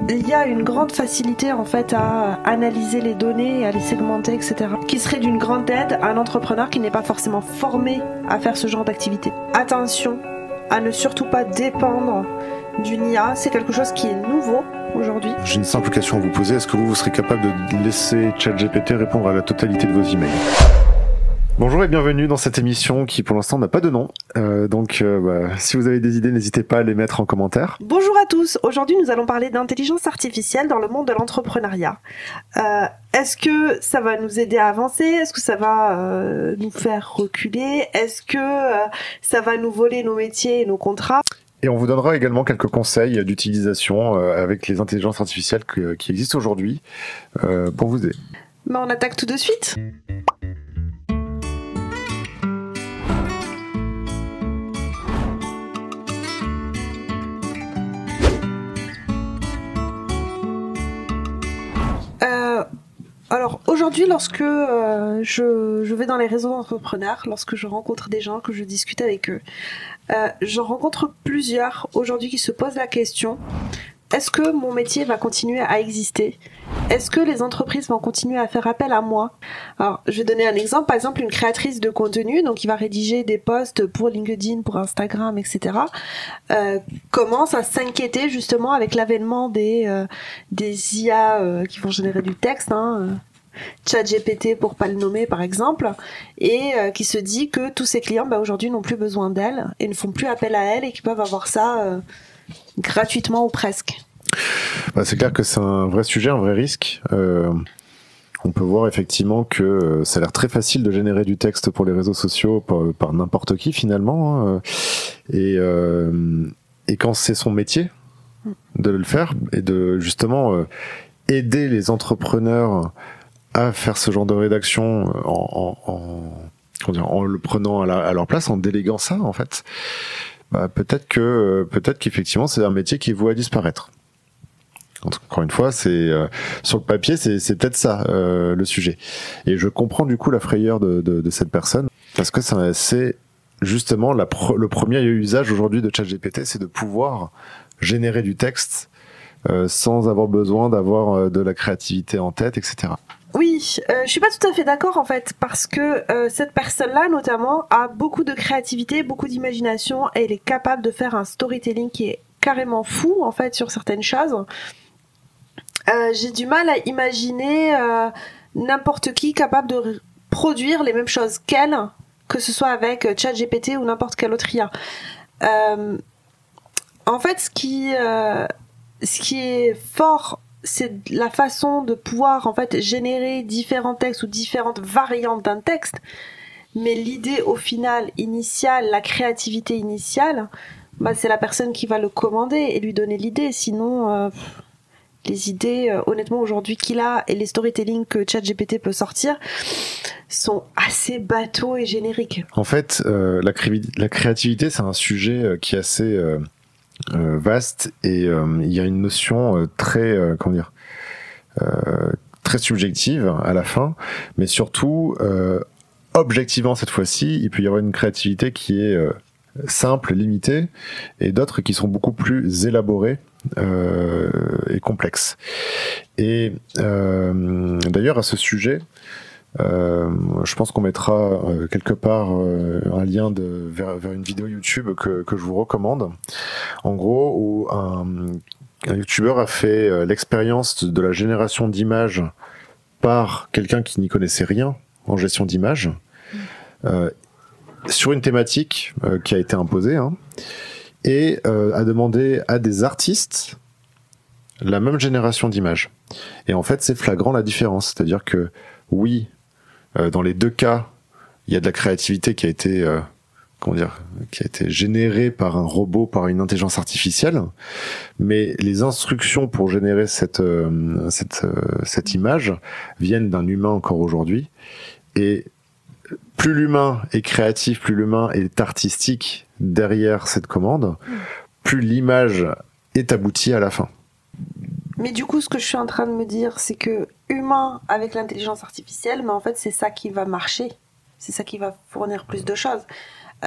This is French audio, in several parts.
Il y a une grande facilité en fait à analyser les données, à les segmenter, etc. qui serait d'une grande aide à un entrepreneur qui n'est pas forcément formé à faire ce genre d'activité. Attention à ne surtout pas dépendre d'une IA, c'est quelque chose qui est nouveau aujourd'hui. J'ai une simple question à vous poser, est-ce que vous serez capable de laisser ChatGPT répondre à la totalité de vos emails ? Bonjour et bienvenue dans cette émission qui pour l'instant n'a pas de nom, donc si vous avez des idées, n'hésitez pas à les mettre en commentaire. Bonjour à tous, aujourd'hui nous allons parler d'intelligence artificielle dans le monde de l'entrepreneuriat. Est-ce que ça va nous aider à avancer ? Est-ce que ça va nous faire reculer ? Est-ce que ça va nous voler nos métiers et nos contrats ? Et on vous donnera également quelques conseils d'utilisation avec les intelligences artificielles qui existent aujourd'hui pour vous aider. Mais on attaque tout de suite. Alors aujourd'hui, lorsque je vais dans les réseaux d'entrepreneurs, lorsque je rencontre des gens, que je discute avec eux, j'en rencontre plusieurs aujourd'hui qui se posent la question: est-ce que mon métier va continuer à exister ? Est-ce que les entreprises vont continuer à faire appel à moi ? Alors, je vais donner un exemple. Par exemple, une créatrice de contenu, donc qui va rédiger des posts pour LinkedIn, pour Instagram, etc., commence à s'inquiéter justement avec l'avènement des IA qui vont générer du texte, ChatGPT pour pas le nommer par exemple, et qui se dit que tous ses clients aujourd'hui n'ont plus besoin d'elle et ne font plus appel à elle et qu'ils peuvent avoir ça gratuitement ou presque. C'est clair que c'est un vrai sujet, un vrai risque. On peut voir effectivement que ça a l'air très facile de générer du texte pour les réseaux sociaux par n'importe qui finalement, et quand c'est son métier de le faire et de justement aider les entrepreneurs à faire ce genre de rédaction en le prenant à leur place, en déléguant ça en fait, peut-être qu'effectivement c'est un métier qui est voué à disparaître. Encore une fois, c'est sur le papier, c'est peut-être ça le sujet. Et je comprends du coup la frayeur de cette personne, parce que c'est justement le premier usage aujourd'hui de ChatGPT, c'est de pouvoir générer du texte sans avoir besoin d'avoir de la créativité en tête, etc. Oui, je suis pas tout à fait d'accord en fait, parce que cette personne-là notamment a beaucoup de créativité, beaucoup d'imagination, et elle est capable de faire un storytelling qui est carrément fou en fait sur certaines choses. J'ai du mal à imaginer n'importe qui capable de produire les mêmes choses qu'elle, que ce soit avec ChatGPT ou n'importe quelle autre IA. En fait, ce qui est fort, c'est la façon de pouvoir en fait générer différents textes ou différentes variantes d'un texte, mais l'idée au final initiale, la créativité initiale, c'est la personne qui va le commander et lui donner l'idée. Sinon, les idées, honnêtement, aujourd'hui qu'il a et les storytelling que ChatGPT peut sortir sont assez bateaux et génériques. En fait, la créativité, c'est un sujet qui est assez vaste, et il y a une notion très très subjective à la fin, mais surtout objectivement cette fois-ci, il peut y avoir une créativité qui est simple, limitée, et d'autres qui sont beaucoup plus élaborées et complexes. Et d'ailleurs à ce sujet, je pense qu'on mettra quelque part un lien vers une vidéo YouTube que je vous recommande. En gros, où un YouTuber a fait l'expérience de la génération d'images par quelqu'un qui n'y connaissait rien en gestion d'images, sur une thématique qui a été imposée, et a demandé à des artistes la même génération d'images. Et en fait, c'est flagrant la différence. C'est-à-dire que oui, dans les deux cas, il y a de la créativité qui a été générée par un robot, par une intelligence artificielle, mais les instructions pour générer cette image viennent d'un humain encore aujourd'hui. Et plus l'humain est créatif, plus l'humain est artistique derrière cette commande, plus l'image est aboutie à la fin. Mais du coup, ce que je suis en train de me dire, c'est que humain avec l'intelligence artificielle, mais en fait, c'est ça qui va marcher. C'est ça qui va fournir plus de choses.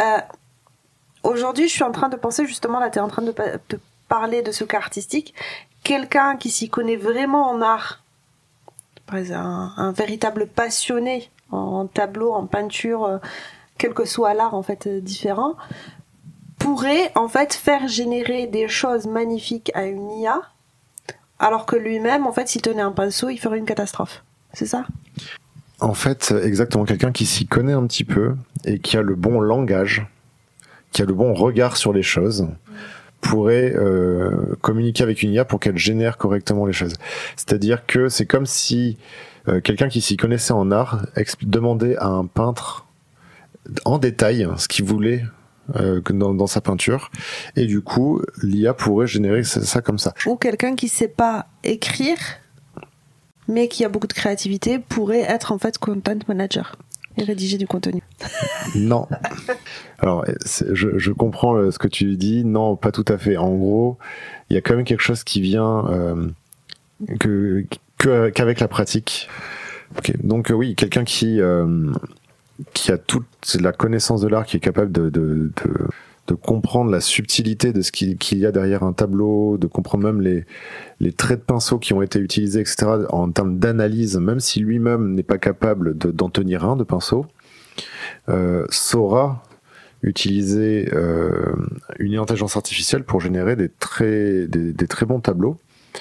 Aujourd'hui, je suis en train de penser, justement, là, tu es en train de parler de ce cas artistique. quelqu'un qui s'y connaît vraiment en art, par exemple, un véritable passionné en tableau, en peinture, quel que soit l'art en fait différent, pourrait en fait faire générer des choses magnifiques à une IA, alors que lui-même, en fait, s'il tenait un pinceau, il ferait une catastrophe. C'est ça ? En fait, exactement, quelqu'un qui s'y connaît un petit peu et qui a le bon langage, qui a le bon regard sur les choses, pourrait communiquer avec une IA pour qu'elle génère correctement les choses. C'est-à-dire que c'est comme si quelqu'un qui s'y connaissait en art demandait à un peintre en détail ce qu'il voulait dans sa peinture, et du coup l'IA pourrait générer ça comme ça. Ou quelqu'un qui sait pas écrire mais qui a beaucoup de créativité pourrait être en fait content manager et rédiger du contenu. Non. Alors je comprends ce que tu dis. Non, pas tout à fait. En gros, il y a quand même quelque chose qui vient qu'avec la pratique. Okay. Donc oui, quelqu'un qui a toute la connaissance de l'art, qui est capable de comprendre la subtilité de ce qu'il y a derrière un tableau, de comprendre même les traits de pinceau qui ont été utilisés, etc., en termes d'analyse, même si lui-même n'est pas capable d'en tenir un de pinceau, saura utiliser une intelligence artificielle pour générer des très bons tableaux.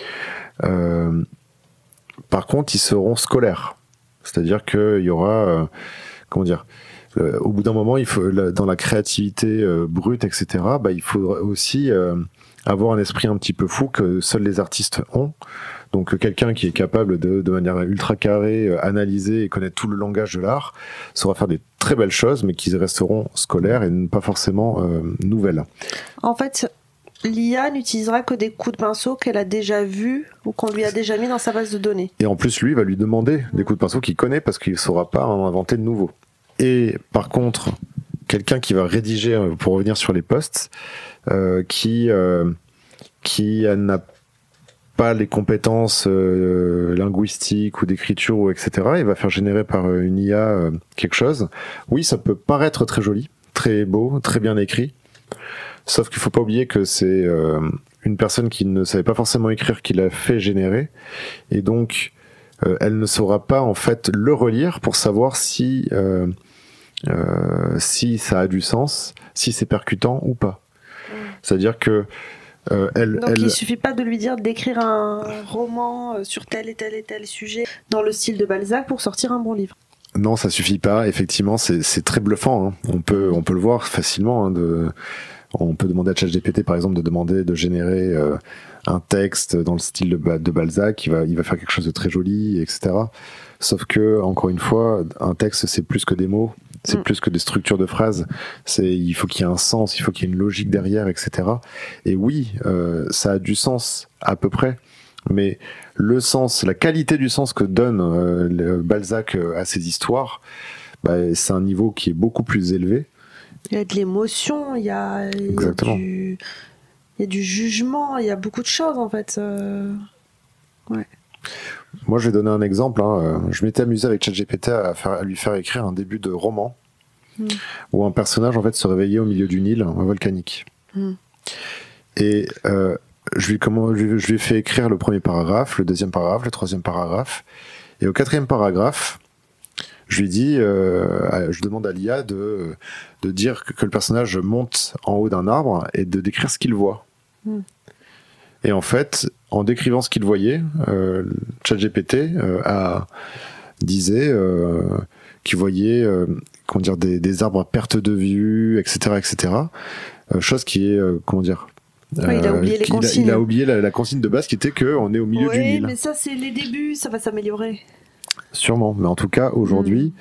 Par contre, ils seront scolaires. C'est-à-dire qu'il y aura... au bout d'un moment, il faut, dans la créativité brute, etc., il faut aussi avoir un esprit un petit peu fou que seuls les artistes ont. Donc quelqu'un qui est capable de manière ultra carrée, analyser et connaître tout le langage de l'art, saura faire des très belles choses, mais qui resteront scolaires et pas forcément nouvelles. En fait, l'IA n'utilisera que des coups de pinceau qu'elle a déjà vus ou qu'on lui a déjà mis dans sa base de données. Et en plus, lui, il va lui demander des coups de pinceau qu'il connaît parce qu'il ne saura pas en inventer de nouveaux. Et par contre, quelqu'un qui va rédiger, pour revenir sur les posts, qui n'a pas les compétences linguistiques ou d'écriture, etc., il va faire générer par une IA quelque chose. Oui, ça peut paraître très joli, très beau, très bien écrit, sauf qu'il faut pas oublier que c'est une personne qui ne savait pas forcément écrire qui l'a fait générer, et donc elle ne saura pas en fait le relire pour savoir si ça a du sens, si c'est percutant ou pas. C'est-à-dire que il suffit pas de lui dire d'écrire un roman sur tel et tel sujet dans le style de Balzac pour sortir un bon livre. Non, ça suffit pas. Effectivement, c'est très bluffant. Hein. On peut le voir facilement. Hein, on peut demander à ChatGPT, par exemple, de générer un texte dans le style de Balzac. Il va faire quelque chose de très joli, etc. Sauf que, encore une fois, un texte, c'est plus que des mots. C'est plus que des structures de phrases. Il faut qu'il y ait un sens, il faut qu'il y ait une logique derrière, etc. Et oui, ça a du sens à peu près, mais le sens, la qualité du sens que donne Balzac à ses histoires, c'est un niveau qui est beaucoup plus élevé. Il y a de l'émotion, il y a du jugement, il y a beaucoup de choses en fait. Ouais. Moi, je vais donner un exemple. Hein. Je m'étais amusé avec ChatGPT à lui faire écrire un début de roman où un personnage en fait se réveillait au milieu d'une île volcanique. Et je lui ai fait écrire le premier paragraphe, le deuxième paragraphe, le troisième paragraphe. Et au quatrième paragraphe, je lui dis, je demande à l'IA de dire que le personnage monte en haut d'un arbre et de décrire ce qu'il voit. Et en fait, en décrivant ce qu'il voyait, ChatGPT disait qu'il voyait des arbres à perte de vue, etc., etc. Chose qui est il a oublié les consignes. Il a oublié la consigne de base qui était qu'on est au milieu d'une île. Oui, mais ça c'est les débuts, ça va s'améliorer. Sûrement, mais en tout cas aujourd'hui,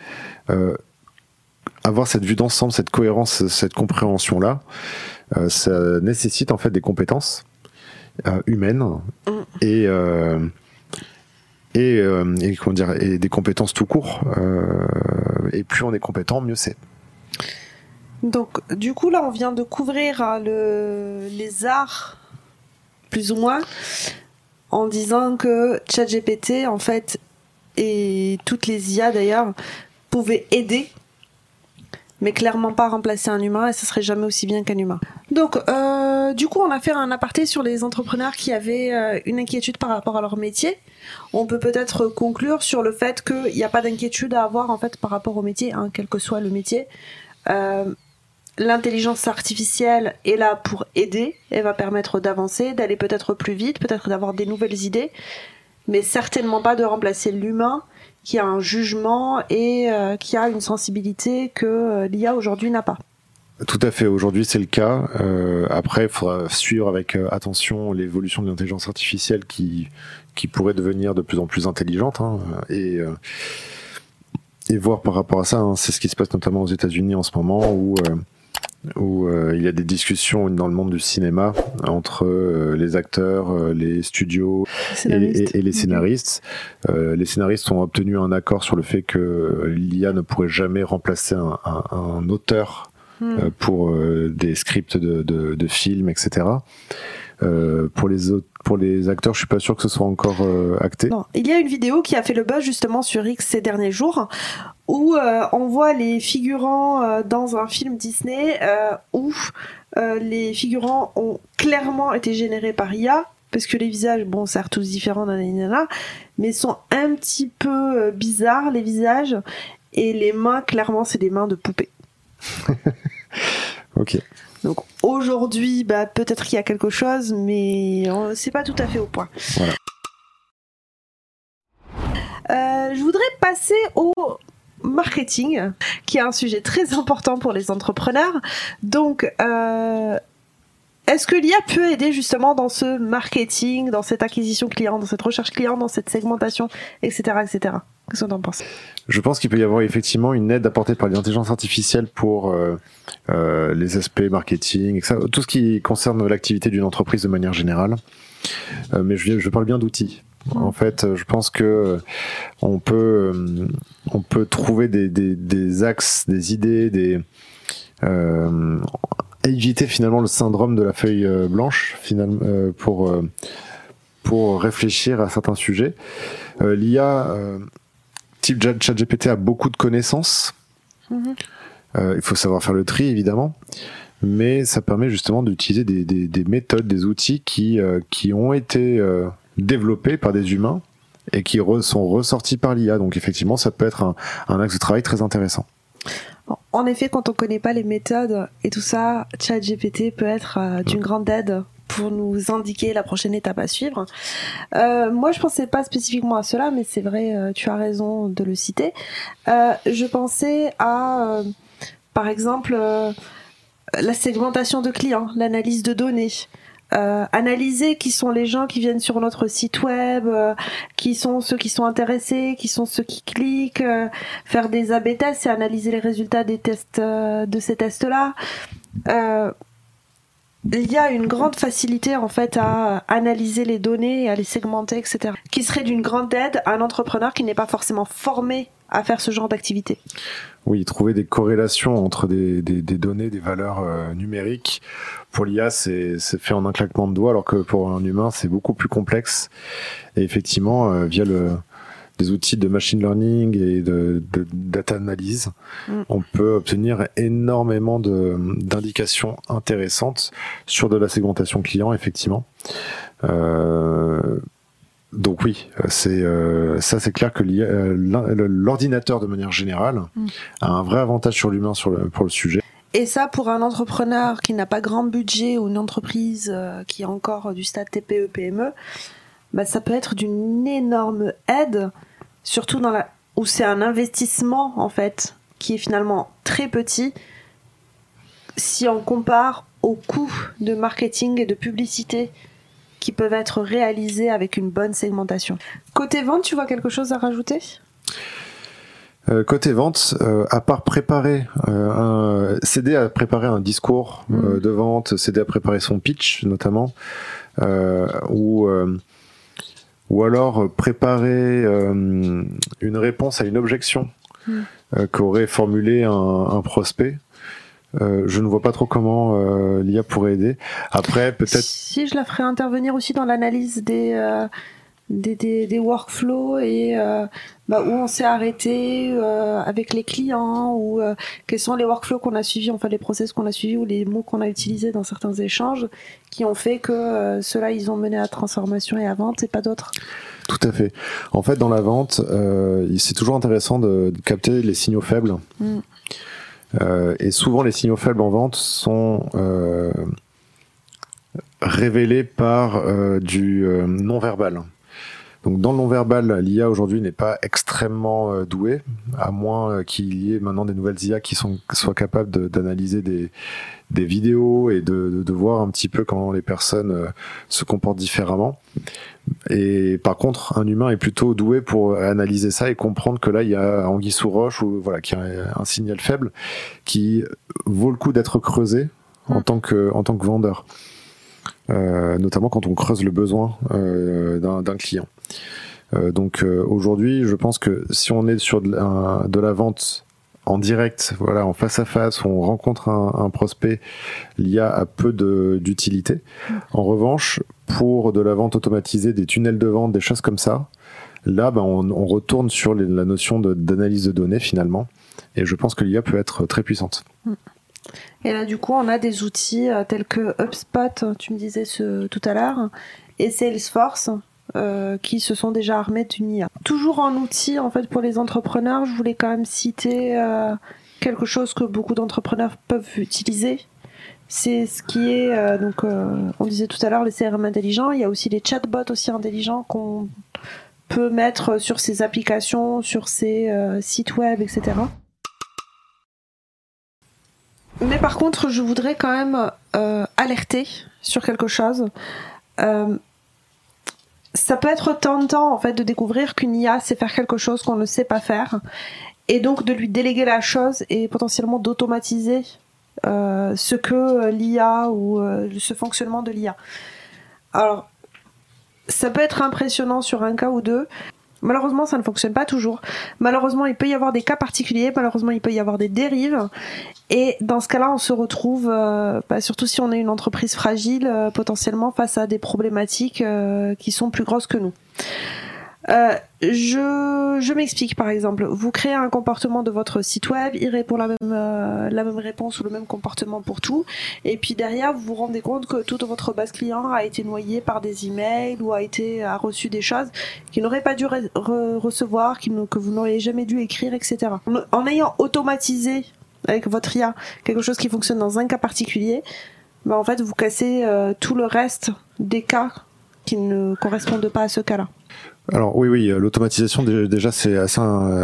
avoir cette vue d'ensemble, cette cohérence, cette compréhension là, ça nécessite en fait des compétences humaines et des compétences tout court. Et plus on est compétent, mieux c'est. Donc, du coup, là, on vient de couvrir les arts, plus ou moins, en disant que ChatGPT, en fait, et toutes les IA d'ailleurs, pouvaient aider, mais clairement pas remplacer un humain, et ça serait jamais aussi bien qu'un humain. Donc, du coup, on a fait un aparté sur les entrepreneurs qui avaient une inquiétude par rapport à leur métier. On peut peut-être conclure sur le fait qu'il n'y a pas d'inquiétude à avoir en fait par rapport au métier, hein, quel que soit le métier. L'intelligence artificielle est là pour aider, elle va permettre d'avancer, d'aller peut-être plus vite, peut-être d'avoir des nouvelles idées, mais certainement pas de remplacer l'humain qui a un jugement et qui a une sensibilité que l'IA aujourd'hui n'a pas. Tout à fait, aujourd'hui c'est le cas. Après, il faudra suivre avec attention l'évolution de l'intelligence artificielle qui pourrait devenir de plus en plus intelligente, hein, et voir par rapport à ça, hein, c'est ce qui se passe notamment aux États-Unis en ce moment, où il y a des discussions dans le monde du cinéma entre les acteurs, les studios et les scénaristes. Les scénaristes ont obtenu un accord sur le fait que l'IA ne pourrait jamais remplacer un auteur pour des scripts de films, etc. Pour les acteurs, je suis pas sûr que ce soit encore acté. Non. Il y a une vidéo qui a fait le buzz justement sur X ces derniers jours, où on voit les figurants dans un film Disney où les figurants ont clairement été générés par IA, parce que les visages, bon, certes tous différents, nanana, mais sont un petit peu bizarres les visages, et les mains, clairement, c'est des mains de poupées. Ok. Donc aujourd'hui, peut-être qu'il y a quelque chose, mais c'est pas tout à fait au point. Voilà. Je voudrais passer au marketing, qui est un sujet très important pour les entrepreneurs. Donc, est-ce que l'IA peut aider justement dans ce marketing, dans cette acquisition client, dans cette recherche client, dans cette segmentation, etc., etc. Qu'est-ce que tu en penses ? Je pense qu'il peut y avoir effectivement une aide apportée par l'intelligence artificielle pour les aspects marketing, etc. Tout ce qui concerne l'activité d'une entreprise de manière générale. Mais je parle bien d'outils. En fait, je pense que on peut trouver des axes, des idées, éviter finalement le syndrome de la feuille blanche, finalement, pour réfléchir à certains sujets. L'IA type ChatGPT a beaucoup de connaissances. Il faut savoir faire le tri, évidemment, mais ça permet justement d'utiliser des méthodes, des outils qui ont été développés par des humains et qui sont ressortis par l'IA. Donc effectivement, ça peut être un axe de travail très intéressant. En effet, quand on connaît pas les méthodes et tout ça, ChatGPT peut être d'une grande aide pour nous indiquer la prochaine étape à suivre. Moi, je pensais pas spécifiquement à cela, mais c'est vrai, tu as raison de le citer. Je pensais à, par exemple, la segmentation de clients, l'analyse de données. Analyser qui sont les gens qui viennent sur notre site web, qui sont ceux qui sont intéressés, qui sont ceux qui cliquent, faire des A/B tests et analyser les résultats des tests, de ces tests-là. Il y a une grande facilité en fait à analyser les données et à les segmenter, etc. Qui serait d'une grande aide à un entrepreneur qui n'est pas forcément formé à faire ce genre d'activité. Oui, trouver des corrélations entre des données, des valeurs numériques. Pour l'IA, c'est fait en un claquement de doigts, alors que pour un humain, c'est beaucoup plus complexe. Et effectivement, via des outils de machine learning et de data analyse, on peut obtenir énormément d'indications intéressantes sur de la segmentation client, effectivement. Donc oui, c'est clair que l'ordinateur, de manière générale, a un vrai avantage sur l'humain pour le sujet. Et ça, pour un entrepreneur qui n'a pas grand budget ou une entreprise qui est encore du stade TPE, PME, ça peut être d'une énorme aide, surtout où c'est un investissement, en fait, qui est finalement très petit, si on compare aux coûts de marketing et de publicité qui peuvent être réalisés avec une bonne segmentation. Côté vente, tu vois quelque chose à rajouter ? Côté vente, à part s'aider à préparer un discours de vente, s'aider à préparer son pitch notamment, ou alors préparer une réponse à une objection qu'aurait formulée un prospect. Je ne vois pas trop comment l'IA pourrait aider. Après, peut-être... Si, je la ferais intervenir aussi dans l'analyse des des workflows et où on s'est arrêté avec les clients ou quels sont les workflows qu'on a suivis, enfin les process qu'on a suivis ou les mots qu'on a utilisés dans certains échanges qui ont fait que ceux-là ils ont mené à transformation et à vente et pas d'autres. Tout à fait. En fait, dans la vente, c'est toujours intéressant de capter les signaux faibles. Et souvent, les signaux faibles en vente sont révélés par du non-verbal. Donc, dans le non-verbal, l'IA aujourd'hui n'est pas extrêmement douée, à moins qu'il y ait maintenant des nouvelles IA qui soient capables d'analyser des vidéos et de voir un petit peu comment les personnes se comportent différemment. Et par contre, un humain est plutôt doué pour analyser ça et comprendre que là, il y a anguille sous roche ou voilà, qu'il y a un signal faible qui vaut le coup d'être creusé en tant que vendeur. Notamment quand on creuse le besoin d'un client. Donc aujourd'hui, je pense que si on est sur de la vente en direct, voilà, en face à face, on rencontre un prospect, l'IA a peu d'utilité. En revanche, pour de la vente automatisée, des tunnels de vente, des choses comme ça, là, on retourne sur la notion d'analyse de données finalement. Et je pense que l'IA peut être très puissante. Et là, du coup, on a des outils tels que HubSpot, tu me disais tout à l'heure, et Salesforce, qui se sont déjà armés d'une IA. Toujours en outil, en fait, pour les entrepreneurs, je voulais quand même citer quelque chose que beaucoup d'entrepreneurs peuvent utiliser. C'est ce qui est, on disait tout à l'heure, les CRM intelligents. Il y a aussi les chatbots aussi intelligents qu'on peut mettre sur ces applications, sur ces sites web, etc. Mais par contre, je voudrais quand même alerter sur quelque chose. Ça peut être tentant en fait de découvrir qu'une IA sait faire quelque chose qu'on ne sait pas faire, et donc de lui déléguer la chose et potentiellement d'automatiser ce que l'IA ou ce fonctionnement de l'IA. Alors, ça peut être impressionnant sur un cas ou deux. Malheureusement, ça ne fonctionne pas toujours. Malheureusement, il peut y avoir des cas particuliers. Malheureusement, il peut y avoir des dérives. Et dans ce cas-là, on se retrouve, surtout si on est une entreprise fragile, potentiellement face à des problématiques qui sont plus grosses que nous. Je m'explique, par exemple. Vous créez un comportement de votre site web, il répond la même réponse ou le même comportement pour tout. Et puis derrière, vous vous rendez compte que toute votre base client a été noyée par des emails ou a reçu des choses qu'il n'aurait pas dû recevoir, que vous n'auriez jamais dû écrire, etc. En ayant automatisé avec votre IA quelque chose qui fonctionne dans un cas particulier, en fait, vous cassez tout le reste des cas qui ne correspondent pas à ce cas-là. Alors oui, l'automatisation déjà c'est assez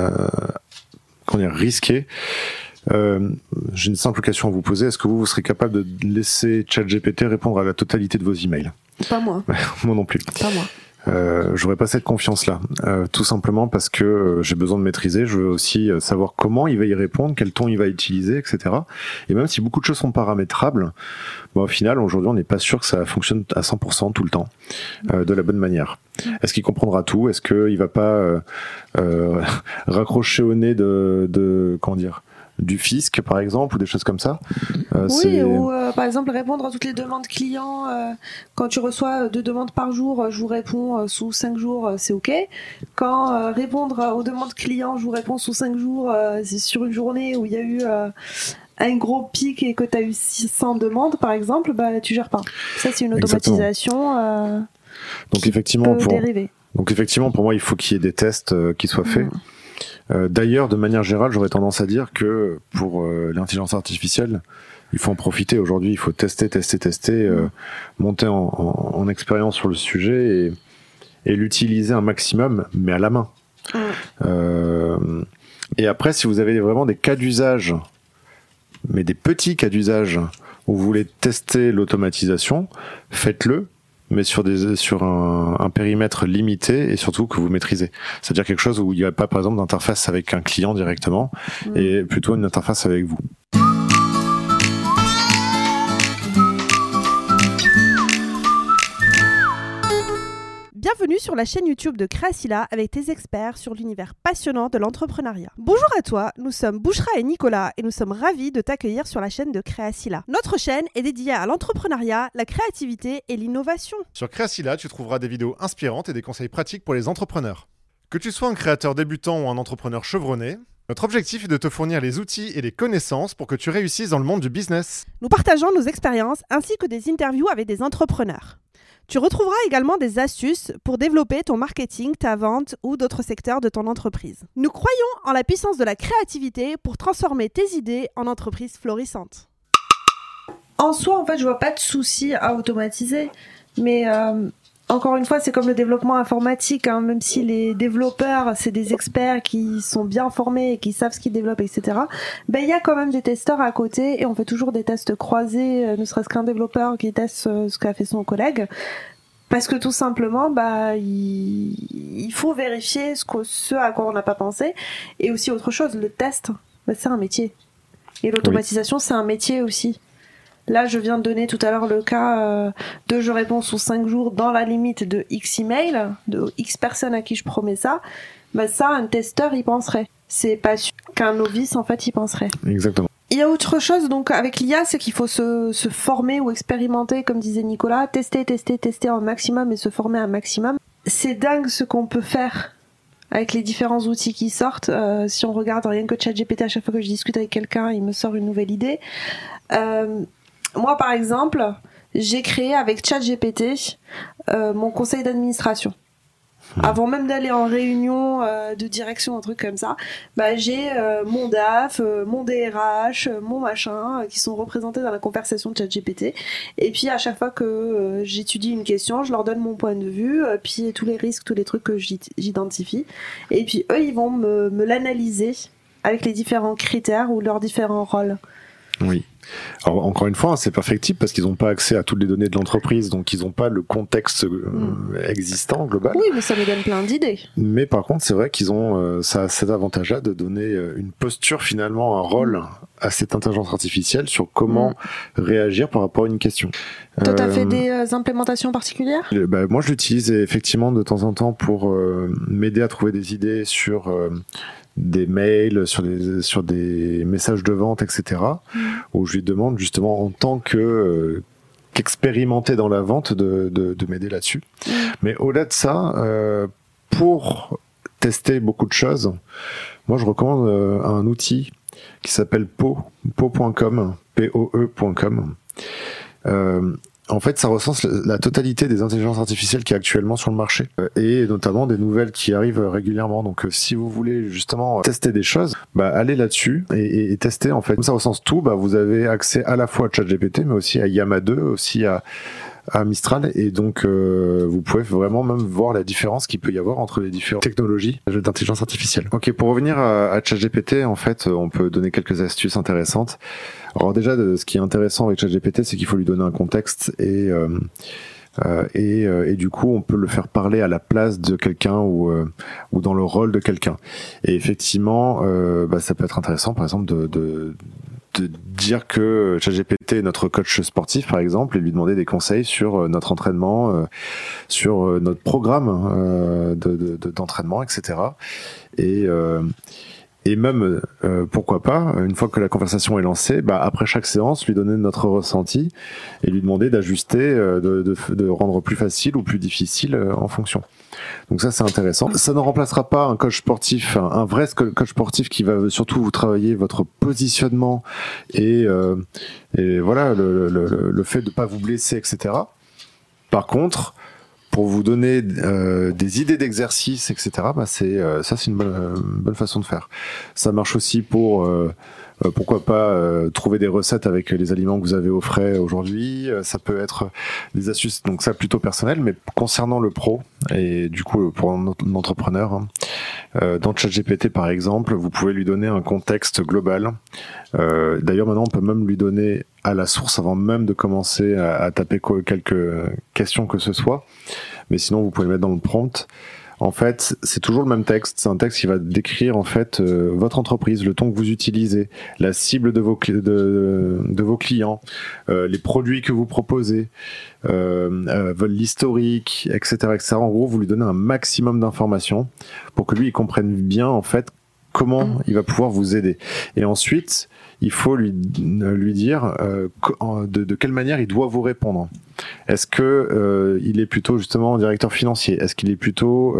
risqué. J'ai une simple question à vous poser. Est-ce que vous serez capable de laisser ChatGPT répondre à la totalité de vos emails ? Pas moi. Moi non plus. Pas moi. J'aurais pas cette confiance-là, tout simplement parce que j'ai besoin de maîtriser. Je veux aussi savoir comment il va y répondre, quel ton il va utiliser, etc. Et même si beaucoup de choses sont paramétrables, au final, aujourd'hui, on n'est pas sûr que ça fonctionne à 100% tout le temps, de la bonne manière. Est-ce qu'il comprendra tout ? Est-ce qu'il va pas raccrocher au nez du fisc, par exemple, ou des choses comme ça. Oui, ou par exemple répondre à toutes les demandes clients. Quand tu reçois 2 demandes par jour, je vous réponds sous 5 jours, c'est OK. Quand répondre aux demandes clients, je vous réponds sous 5 jours, c'est sur une journée où il y a eu un gros pic et que tu as eu 600 demandes, par exemple, tu gères pas. Ça, c'est une automatisation Donc, effectivement, dériver. Donc effectivement, pour moi, il faut qu'il y ait des tests qui soient faits. D'ailleurs, de manière générale, j'aurais tendance à dire que pour l'intelligence artificielle, il faut en profiter. Aujourd'hui, il faut tester, monter en expérience sur le sujet et l'utiliser un maximum, mais à la main. Et après, si vous avez vraiment des cas d'usage, mais des petits cas d'usage, où vous voulez tester l'automatisation, faites-le, mais sur un périmètre limité et surtout que vous maîtrisez. C'est-à-dire quelque chose où il n'y a pas, par exemple, d'interface avec un client directement, et plutôt une interface avec vous. Bienvenue sur la chaîne YouTube de Créacilla avec tes experts sur l'univers passionnant de l'entrepreneuriat. Bonjour à toi, nous sommes Bouchra et Nicolas et nous sommes ravis de t'accueillir sur la chaîne de Créacilla. Notre chaîne est dédiée à l'entrepreneuriat, la créativité et l'innovation. Sur Créacilla, tu trouveras des vidéos inspirantes et des conseils pratiques pour les entrepreneurs. Que tu sois un créateur débutant ou un entrepreneur chevronné, notre objectif est de te fournir les outils et les connaissances pour que tu réussisses dans le monde du business. Nous partageons nos expériences ainsi que des interviews avec des entrepreneurs. Tu retrouveras également des astuces pour développer ton marketing, ta vente ou d'autres secteurs de ton entreprise. Nous croyons en la puissance de la créativité pour transformer tes idées en entreprises florissantes. En soi, en fait, je vois pas de souci à automatiser, mais encore une fois, c'est comme le développement informatique, hein, même si les développeurs, c'est des experts qui sont bien formés et qui savent ce qu'ils développent, etc. Ben, il y a quand même des testeurs à côté et on fait toujours des tests croisés, ne serait-ce qu'un développeur qui teste ce qu'a fait son collègue. Parce que tout simplement, bah, il faut vérifier ce à quoi on n'a pas pensé. Et aussi autre chose, le test, bah, c'est un métier. Et l'automatisation, c'est un métier aussi. Là, je viens de donner tout à l'heure le cas de je réponds sous 5 jours dans la limite de X email, de X personnes à qui je promets ça. Bah ça, un testeur y penserait. C'est pas sûr qu'un novice, en fait, y penserait. Exactement. Il y a autre chose, donc, avec l'IA, c'est qu'il faut se former ou expérimenter, comme disait Nicolas, tester un maximum et se former un maximum. C'est dingue ce qu'on peut faire avec les différents outils qui sortent. Si on regarde rien que ChatGPT, à chaque fois que je discute avec quelqu'un, il me sort une nouvelle idée. Moi, par exemple, j'ai créé avec ChatGPT mon conseil d'administration. Avant même d'aller en réunion de direction, un truc comme ça, bah, j'ai mon DAF, mon DRH, mon machin, qui sont représentés dans la conversation de ChatGPT. Et puis à chaque fois que j'étudie une question, je leur donne mon point de vue, puis tous les risques, tous les trucs que j'identifie. Et puis eux, ils vont me l'analyser avec les différents critères ou leurs différents rôles. Oui. Alors, encore une fois, c'est perfectible parce qu'ils n'ont pas accès à toutes les données de l'entreprise, donc ils n'ont pas le contexte existant, global. Oui, mais ça me donne plein d'idées. Mais par contre, c'est vrai qu'ils ont cet avantage-là de donner une posture, finalement, un rôle à cette intelligence artificielle sur comment réagir par rapport à une question. Toi, t'as fait des implémentations particulières ? Moi, je l'utilise effectivement de temps en temps pour m'aider à trouver des idées sur des mails, sur des messages de vente, etc. Où je lui demande justement en tant qu'expérimenté dans la vente de m'aider là-dessus. Mais au-delà de ça, pour tester beaucoup de choses, moi je recommande un outil qui s'appelle po.com, POE.com. En fait, ça recense la totalité des intelligences artificielles qui est actuellement sur le marché et notamment des nouvelles qui arrivent régulièrement. Donc, si vous voulez justement tester des choses, allez là-dessus et testez en fait. Comme ça recense tout, vous avez accès à la fois à ChatGPT, mais aussi à Llama 2, aussi à Mistral, et donc vous pouvez vraiment même voir la différence qu'il peut y avoir entre les différentes technologies d'intelligence artificielle. Ok, pour revenir à ChatGPT, en fait, on peut donner quelques astuces intéressantes. Alors déjà, ce qui est intéressant avec ChatGPT, c'est qu'il faut lui donner un contexte et du coup, on peut le faire parler à la place de quelqu'un ou dans le rôle de quelqu'un. Et effectivement, ça peut être intéressant, par exemple, de dire que ChatGPT est notre coach sportif, par exemple, et lui demander des conseils sur notre entraînement, sur notre programme d'entraînement, etc. Et même, pourquoi pas, une fois que la conversation est lancée, après chaque séance, lui donner notre ressenti et lui demander d'ajuster, de rendre plus facile ou plus difficile en fonction. Donc ça, c'est intéressant. Ça ne remplacera pas un coach sportif, un vrai coach sportif qui va surtout vous travailler votre positionnement et voilà, le fait de pas vous blesser, etc. Par contre, pour vous donner des idées d'exercice, etc., c'est une bonne façon de faire. Ça marche aussi pour pourquoi pas trouver des recettes avec les aliments que vous avez au frais aujourd'hui. Ça peut être des astuces, donc ça plutôt personnel, mais concernant le pro et du coup pour un entrepreneur, dans ChatGPT par exemple, vous pouvez lui donner un contexte global. D'ailleurs maintenant on peut même lui donner à la source avant même de commencer à taper quelques questions que ce soit. Mais sinon vous pouvez le mettre dans le prompt. En fait, c'est toujours le même texte. C'est un texte qui va décrire en fait votre entreprise, le ton que vous utilisez, la cible de vos clients, les produits que vous proposez, l'historique, etc., etc. En gros, vous lui donnez un maximum d'informations pour que lui il comprenne bien en fait comment il va pouvoir vous aider. Et ensuite, il faut lui dire de quelle manière il doit vous répondre. Est-ce que il est plutôt justement directeur financier? Est-ce qu'il est plutôt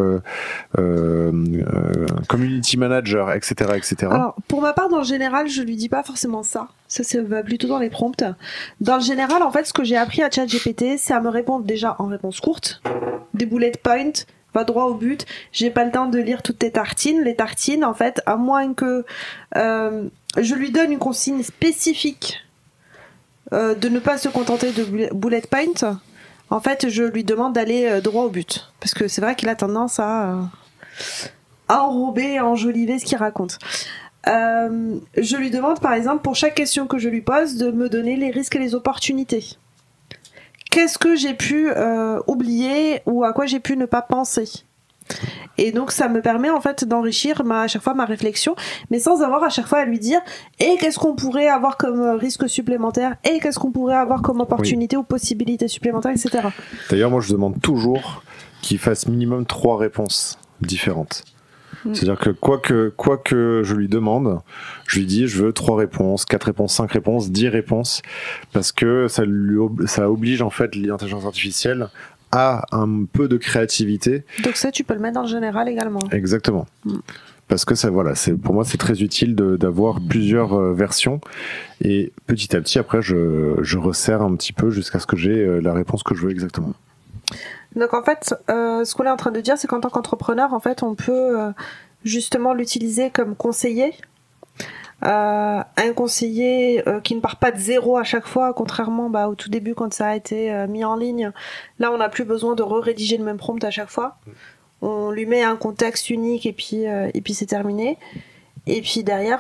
community manager, etc., etc. Alors, pour ma part, dans le général, je lui dis pas forcément ça. Ça va plutôt dans les prompts. Dans le général, en fait, ce que j'ai appris à ChatGPT, c'est à me répondre déjà en réponse courte, des bullet points, va droit au but. J'ai pas le temps de lire toutes tes tartines. Les tartines, en fait, à moins que je lui donne une consigne spécifique de ne pas se contenter de bullet points, en fait, je lui demande d'aller droit au but. Parce que c'est vrai qu'il a tendance à enrober, à enjoliver ce qu'il raconte. Je lui demande, par exemple, pour chaque question que je lui pose, de me donner les risques et les opportunités. Qu'est-ce que j'ai pu oublier ou à quoi j'ai pu ne pas penser? Et donc ça me permet en fait d'enrichir à chaque fois ma réflexion, mais sans avoir à chaque fois à lui dire et qu'est-ce qu'on pourrait avoir comme risque supplémentaire et qu'est-ce qu'on pourrait avoir comme opportunité ou possibilité supplémentaire, etc. D'ailleurs, moi je demande toujours qu'il fasse minimum 3 réponses différentes. C'est-à-dire que quoi que je lui demande, je lui dis je veux 3 réponses, 4 réponses, 5 réponses, 10 réponses, parce que ça oblige en fait l'intelligence artificielle à un peu de créativité. Donc ça, tu peux le mettre dans le général également. Exactement. Parce que ça, voilà, pour moi c'est très utile d'avoir plusieurs versions, et petit à petit après je resserre un petit peu jusqu'à ce que j'ai la réponse que je veux exactement. Donc en fait, ce qu'on est en train de dire, c'est qu'en tant qu'entrepreneur, en fait, on peut justement l'utiliser comme conseiller. Un conseiller qui ne part pas de zéro à chaque fois, contrairement au tout début quand ça a été mis en ligne. Là, on n'a plus besoin de rédiger le même prompt à chaque fois. On lui met un contexte unique et puis c'est terminé. Et puis derrière,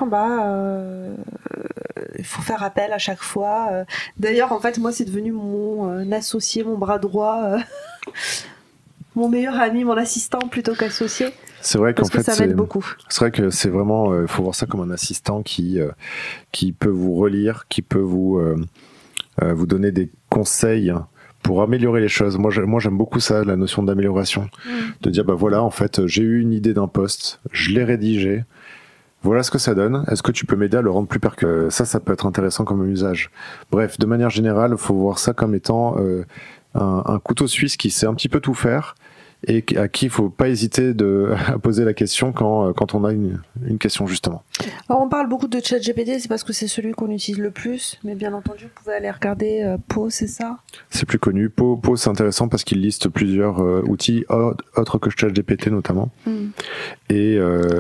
il faut faire appel à chaque fois. D'ailleurs, en fait, moi, c'est devenu mon associé, mon bras droit, mon meilleur ami, mon assistant plutôt qu'associé. C'est vrai qu'en fait, ça m'aide beaucoup. C'est vrai que c'est vraiment, faut voir ça comme un assistant qui peut vous relire, qui peut vous donner des conseils pour améliorer les choses. Moi, j'aime beaucoup ça, la notion d'amélioration, de dire voilà, en fait, j'ai eu une idée d'un post, je l'ai rédigé. Voilà ce que ça donne. Est-ce que tu peux m'aider à le rendre plus percutant? Ça peut être intéressant comme usage. Bref, de manière générale, il faut voir ça comme étant un couteau suisse qui sait un petit peu tout faire et à qui il ne faut pas hésiter à poser la question quand on a une question, justement. Alors, on parle beaucoup de ChatGPT, c'est parce que c'est celui qu'on utilise le plus, mais bien entendu, vous pouvez aller regarder Po, c'est ça? C'est plus connu. Po, c'est intéressant parce qu'il liste plusieurs outils autres que ChatGPT notamment. Et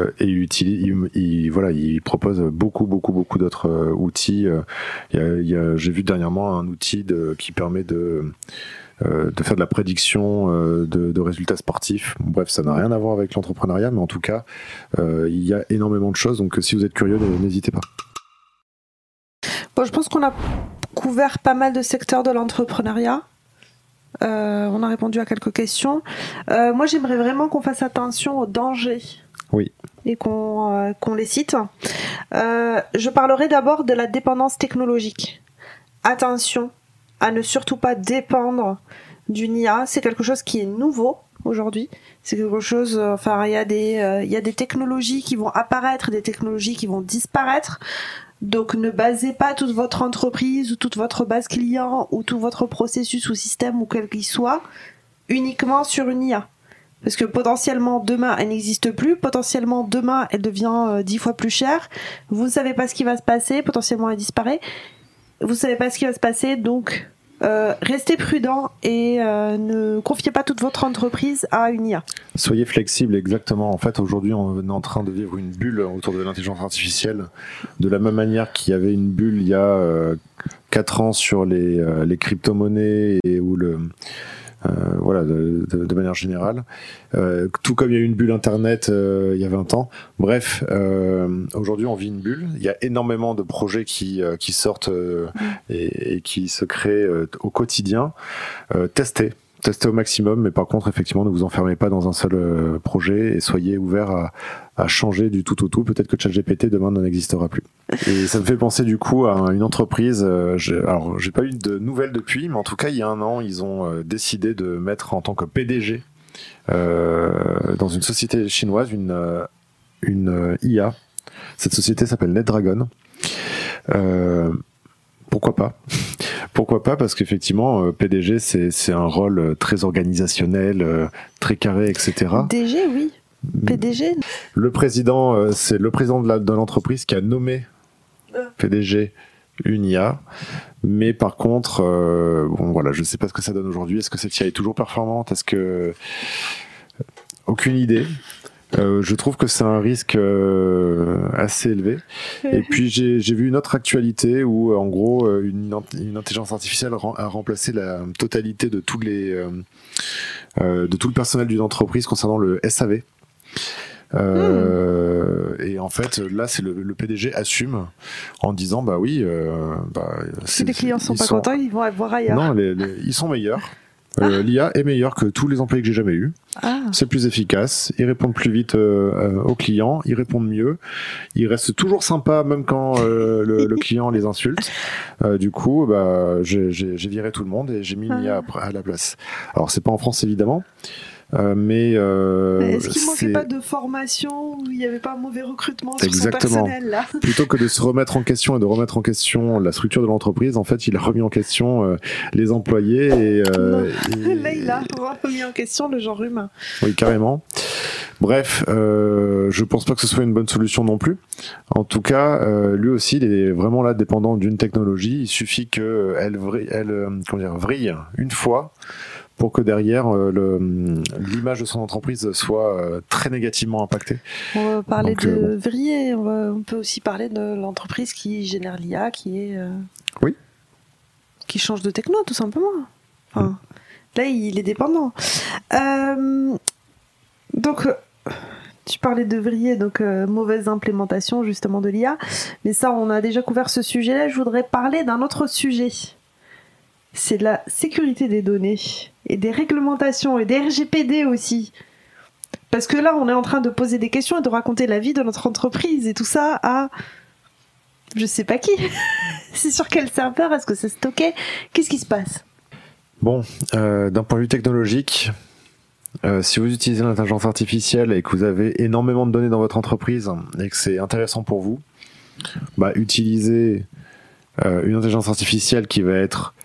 il propose beaucoup d'autres outils. J'ai vu dernièrement un outil qui permet de faire de la prédiction de résultats sportifs. Bref, ça n'a rien à voir avec l'entrepreneuriat, mais en tout cas, il y a énormément de choses, donc si vous êtes curieux, n'hésitez pas. Bon, je pense qu'on a couvert pas mal de secteurs de l'entrepreneuriat. On a répondu à quelques questions. Moi, j'aimerais vraiment qu'on fasse attention aux dangers. Oui. Et qu'on les cite. Je parlerai d'abord de la dépendance technologique. Attention à ne surtout pas dépendre d'une IA. C'est quelque chose qui est nouveau aujourd'hui. C'est quelque chose, il y a des technologies qui vont apparaître, des technologies qui vont disparaître. Donc ne basez pas toute votre entreprise ou toute votre base client ou tout votre processus ou système ou quel qu'il soit uniquement sur une IA. Parce que potentiellement demain elle n'existe plus, potentiellement demain elle devient 10 fois plus chère. Vous ne savez pas ce qui va se passer, potentiellement elle disparaît. Vous ne savez pas ce qui va se passer, donc restez prudent et ne confiez pas toute votre entreprise à une IA. Soyez flexible, exactement. En fait, aujourd'hui, on est en train de vivre une bulle autour de l'intelligence artificielle. De la même manière qu'il y avait une bulle il y a 4 ans sur les crypto-monnaies et où de manière générale. Tout comme il y a eu une bulle Internet il y a 20 ans. Bref, aujourd'hui on vit une bulle. Il y a énormément de projets qui sortent et qui se créent au quotidien. Testez testez au maximum, mais par contre, effectivement, ne vous enfermez pas dans un seul projet et soyez ouvert à changer du tout au tout. Peut-être que ChatGPT demain n'existera plus. Et ça me fait penser du coup à une entreprise. Alors, j'ai pas eu de nouvelles depuis, mais en tout cas, il y a un an, ils ont décidé de mettre en tant que PDG dans une société chinoise une IA. Cette société s'appelle NetDragon. Pourquoi pas? Pourquoi pas? Parce qu'effectivement, PDG, c'est un rôle très organisationnel, très carré, etc. DG, oui. PDG. Le président, c'est le président de l'entreprise qui a nommé PDG une IA. Mais par contre, bon voilà, je sais pas ce que ça donne aujourd'hui. Est-ce que cette IA est toujours performante? Est-ce que... Aucune idée. Je trouve que c'est un risque assez élevé. Et puis j'ai vu une autre actualité où en gros une intelligence artificielle a remplacé la totalité de tout le personnel d'une entreprise concernant le SAV. Et en fait là c'est le PDG assume en disant bah oui si les clients sont pas contents, ils vont voir ailleurs. Non, ils sont meilleurs. L'IA est meilleure que tous les employés que j'ai jamais eus. C'est plus efficace, ils répondent plus vite aux clients, ils répondent mieux, ils restent toujours sympas même quand le client les insulte. Du coup, j'ai viré tout le monde et j'ai mis une IA à la place. Alors c'est pas en France évidemment. Mais est-ce qu'il manquait pas de formation où il n'y avait pas un mauvais recrutement sur son personnel là? Plutôt que de se remettre en question et de remettre en question la structure de l'entreprise, en fait, il a remis en question les employés et là, il a remis en question le genre humain. Oui, carrément. Bref, je pense pas que ce soit une bonne solution non plus. En tout cas, lui aussi, il est vraiment là dépendant d'une technologie. Il suffit qu'elle vrille une fois pour que derrière l'image de son entreprise soit très négativement impactée. On va parler de vriller, on peut aussi parler de l'entreprise qui génère l'IA, qui change de techno tout simplement. Enfin, là il est dépendant. Donc tu parlais de vriller, donc mauvaise implémentation justement de l'IA, mais ça on a déjà couvert ce sujet-là. Je voudrais parler d'un autre sujet. C'est de la sécurité des données et des réglementations et des RGPD aussi. Parce que là, on est en train de poser des questions et de raconter la vie de notre entreprise et tout ça à... je sais pas qui. C'est sur quel serveur? Est-ce que c'est stocké? Qu'est-ce qui se passe? Bon, d'un point de vue technologique, si vous utilisez l'intelligence artificielle et que vous avez énormément de données dans votre entreprise et que c'est intéressant pour vous, utilisez une intelligence artificielle qui va être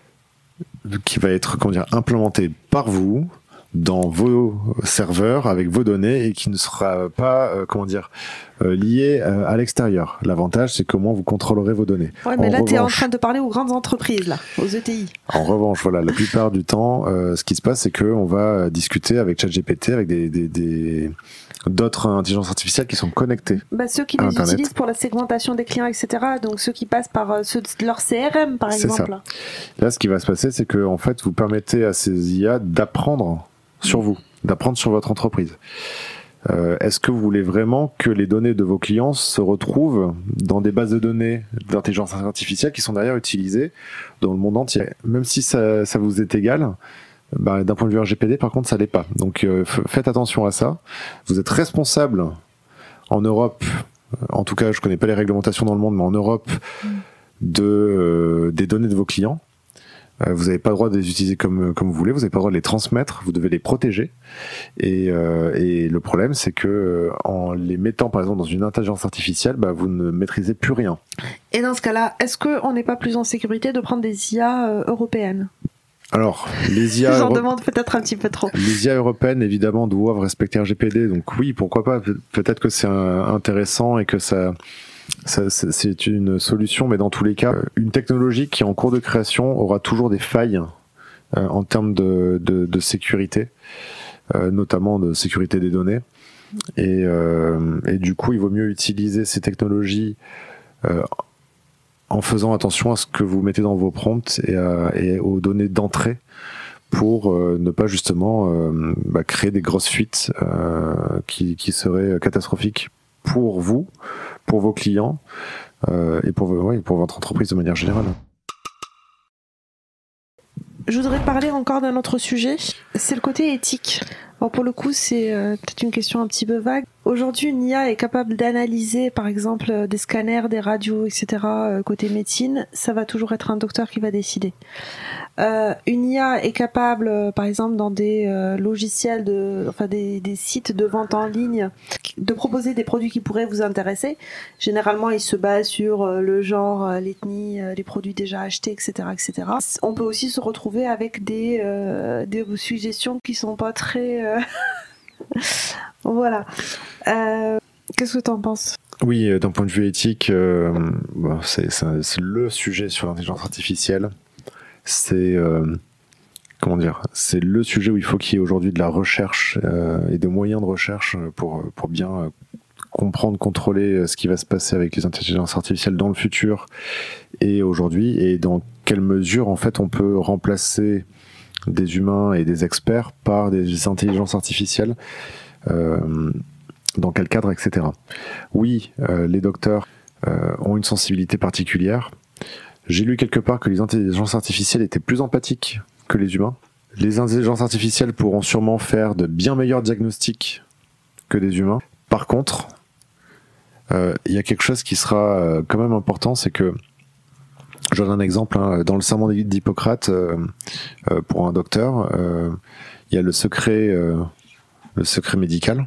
implémenté par vous dans vos serveurs avec vos données et qui ne sera pas lié à l'extérieur. L'avantage, c'est comment vous contrôlerez vos données. Ouais, mais là, tu es en train de parler aux grandes entreprises, là, aux ETI. En revanche, voilà, la plupart du temps, ce qui se passe, c'est qu'on va discuter avec ChatGPT, avec d'autres intelligences artificielles qui sont connectées. Ceux qui les utilisent pour la segmentation des clients, etc. Donc ceux qui passent par leur CRM, par exemple. Ça. Là, ce qui va se passer, c'est que en fait, vous permettez à ces IA d'apprendre sur vous, d'apprendre sur votre entreprise. Est-ce que vous voulez vraiment que les données de vos clients se retrouvent dans des bases de données d'intelligence artificielle qui sont d'ailleurs utilisées dans le monde entier? Même si ça vous est égal, d'un point de vue RGPD, par contre, ça l'est pas. Donc, faites attention à ça. Vous êtes responsable en Europe, en tout cas, je connais pas les réglementations dans le monde, mais en Europe, des données de vos clients. Vous n'avez pas le droit de les utiliser comme vous voulez, vous n'avez pas le droit de les transmettre, vous devez les protéger. Et le problème, c'est que en les mettant, par exemple, dans une intelligence artificielle, vous ne maîtrisez plus rien. Et dans ce cas-là, est-ce qu'on n'est pas plus en sécurité de prendre des IA européennes? Alors, les IA... J'en demande peut-être un petit peu trop. Les IA européennes, évidemment, doivent respecter RGPD, donc oui, pourquoi pas. Peut-être que c'est intéressant et que c'est une solution, mais dans tous les cas, une technologie qui est en cours de création aura toujours des failles en termes de sécurité, notamment de sécurité des données. Et du coup, il vaut mieux utiliser ces technologies en faisant attention à ce que vous mettez dans vos prompts et aux données d'entrée pour ne pas justement créer des grosses fuites qui seraient catastrophiques pour vous, pour vos clients et pour votre entreprise de manière générale. Je voudrais parler encore d'un autre sujet, c'est le côté éthique. Alors pour le coup, c'est peut-être une question un petit peu vague. Aujourd'hui, une IA est capable d'analyser, par exemple, des scanners, des radios, etc. Côté médecine, ça va toujours être un docteur qui va décider. Une IA est capable, par exemple, dans des logiciels, des sites de vente en ligne, de proposer des produits qui pourraient vous intéresser. Généralement, ils se basent sur le genre, l'ethnie, les produits déjà achetés, etc., etc. On peut aussi se retrouver avec des suggestions qui sont pas très... Voilà. Qu'est-ce que tu en penses ? Oui, d'un point de vue éthique, c'est le sujet sur l'intelligence artificielle. C'est c'est le sujet où il faut qu'il y ait aujourd'hui de la recherche et des moyens de recherche pour bien comprendre, contrôler ce qui va se passer avec les intelligences artificielles dans le futur et aujourd'hui, et dans quelle mesure en fait on peut remplacer des humains et des experts par des intelligences artificielles, dans quel cadre, etc. Oui, les docteurs ont une sensibilité particulière. J'ai lu quelque part que les intelligences artificielles étaient plus empathiques que les humains. Les intelligences artificielles pourront sûrement faire de bien meilleurs diagnostics que des humains. Par contre, il y a quelque chose qui sera quand même important, c'est que, je donne un exemple, dans le serment d'Hippocrate, pour un docteur, il y a le secret médical.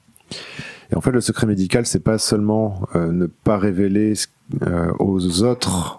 Et en fait, le secret médical, c'est pas seulement ne pas révéler aux autres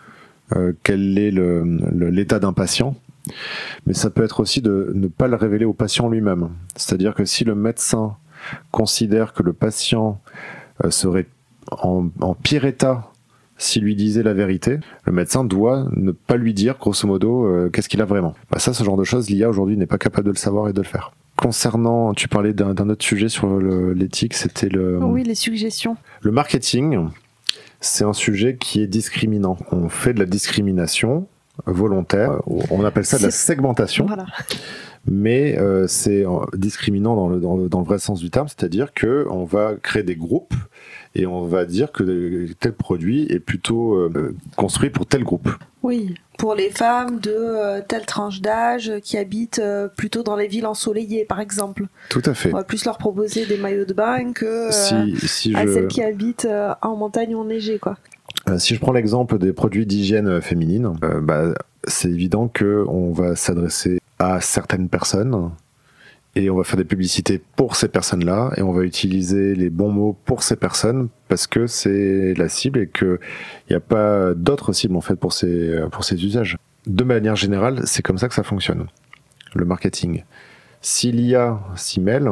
quel est l'état d'un patient, mais ça peut être aussi de ne pas le révéler au patient lui-même. C'est-à-dire que si le médecin considère que le patient serait en pire état s'il lui disait la vérité, le médecin doit ne pas lui dire, grosso modo, qu'est-ce qu'il a vraiment. Ça, ce genre de choses, l'IA aujourd'hui n'est pas capable de le savoir et de le faire. Concernant, tu parlais d'un autre sujet sur l'éthique, c'était Oui, les suggestions. Le marketing, c'est un sujet qui est discriminant. On fait de la discrimination volontaire, on appelle ça de la segmentation. Voilà. Mais c'est discriminant dans le vrai sens du terme, c'est-à-dire qu'on va créer des groupes et on va dire que tel produit est plutôt construit pour tel groupe. Oui, pour les femmes de telle tranche d'âge qui habitent plutôt dans les villes ensoleillées, par exemple. Tout à fait. On va plus leur proposer des maillots de bain que à celles qui habitent en montagne ou enneigée, quoi. Si je prends l'exemple des produits d'hygiène féminine, c'est évident qu'on va s'adresser à certaines personnes et on va faire des publicités pour ces personnes-là et on va utiliser les bons mots pour ces personnes parce que c'est la cible et qu'il n'y a pas d'autres cibles en fait pour ces usages. De manière générale, c'est comme ça que ça fonctionne, le marketing. Si l'IA s'y mêle,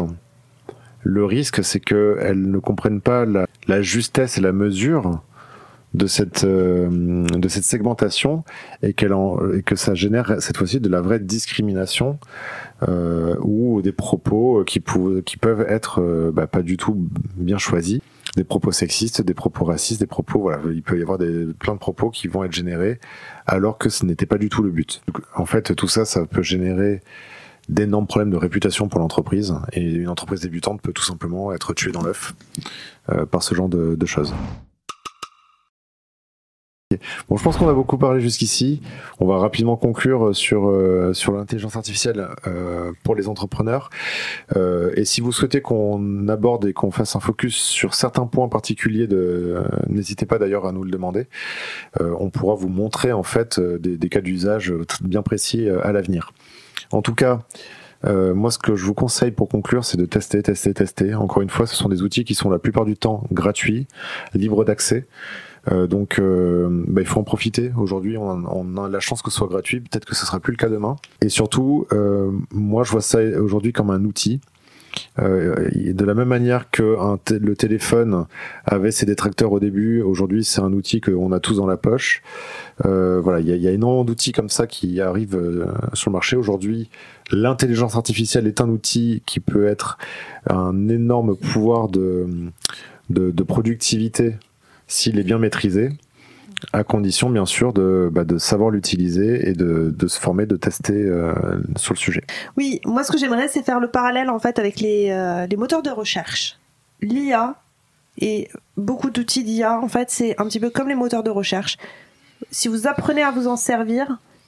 le risque c'est qu'elle ne comprenne pas la justesse et la mesure de cette segmentation et que ça génère cette fois-ci de la vraie discrimination ou des propos qui peuvent être pas du tout bien choisis, des propos sexistes, des propos racistes, des propos, voilà, il peut y avoir plein de propos qui vont être générés alors que ce n'était pas du tout le but. Donc, en fait, tout ça peut générer d'énormes problèmes de réputation pour l'entreprise et une entreprise débutante peut tout simplement être tuée dans l'œuf par ce genre de choses. Bon, je pense qu'on a beaucoup parlé jusqu'ici. On va rapidement conclure sur l'intelligence artificielle pour les entrepreneurs. Et si vous souhaitez qu'on aborde et qu'on fasse un focus sur certains points particuliers, n'hésitez pas d'ailleurs à nous le demander. On pourra vous montrer en fait des cas d'usage bien précis à l'avenir. En tout cas, moi, ce que je vous conseille pour conclure, c'est de tester. Encore une fois, ce sont des outils qui sont la plupart du temps gratuits, libres d'accès. Donc il faut en profiter. Aujourd'hui on a la chance que ce soit gratuit, peut-être que ce sera plus le cas demain, et surtout moi je vois ça aujourd'hui comme un outil, de la même manière que le téléphone avait ses détracteurs au début, aujourd'hui c'est un outil qu'on a tous dans la poche. Voilà, il y a énormément d'outils comme ça qui arrivent sur le marché aujourd'hui. L'intelligence artificielle est un outil qui peut être un énorme pouvoir de productivité s'il est bien maîtrisé, à condition bien sûr de savoir l'utiliser et de se former, de tester sur le sujet. Oui, moi ce que j'aimerais c'est faire le parallèle en fait avec les moteurs de recherche. L'IA et beaucoup d'outils d'IA en fait c'est un petit peu comme les moteurs de recherche. Si vous apprenez à vous en servir,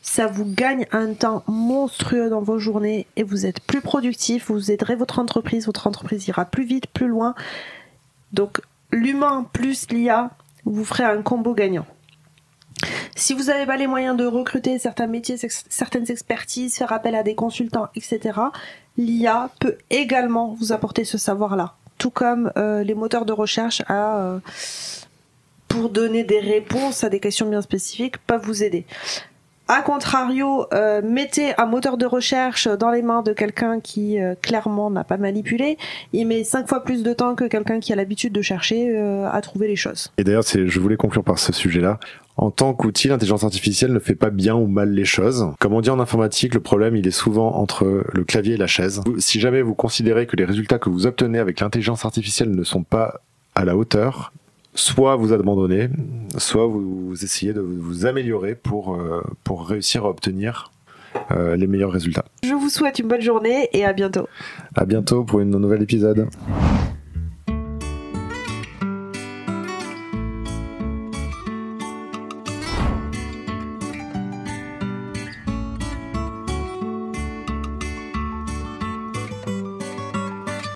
ça vous gagne un temps monstrueux dans vos journées et vous êtes plus productif, vous aiderez votre entreprise ira plus vite, plus loin. Donc l'humain plus l'IA, vous ferez un combo gagnant. Si vous n'avez pas les moyens de recruter certains métiers, certaines expertises, faire appel à des consultants, etc., l'IA peut également vous apporter ce savoir-là. Tout comme les moteurs de recherche pour donner des réponses à des questions bien spécifiques, peuvent vous aider. A contrario, mettez un moteur de recherche dans les mains de quelqu'un qui clairement n'a pas manipulé. Il met 5 fois plus de temps que quelqu'un qui a l'habitude de chercher à trouver les choses. Et d'ailleurs, je voulais conclure par ce sujet-là. En tant qu'outil, l'intelligence artificielle ne fait pas bien ou mal les choses. Comme on dit en informatique, le problème, il est souvent entre le clavier et la chaise. Si jamais vous considérez que les résultats que vous obtenez avec l'intelligence artificielle ne sont pas à la hauteur, soit vous abandonnez, soit vous essayez de vous améliorer pour réussir à obtenir les meilleurs résultats. Je vous souhaite une bonne journée et à bientôt. À bientôt pour un nouvel épisode.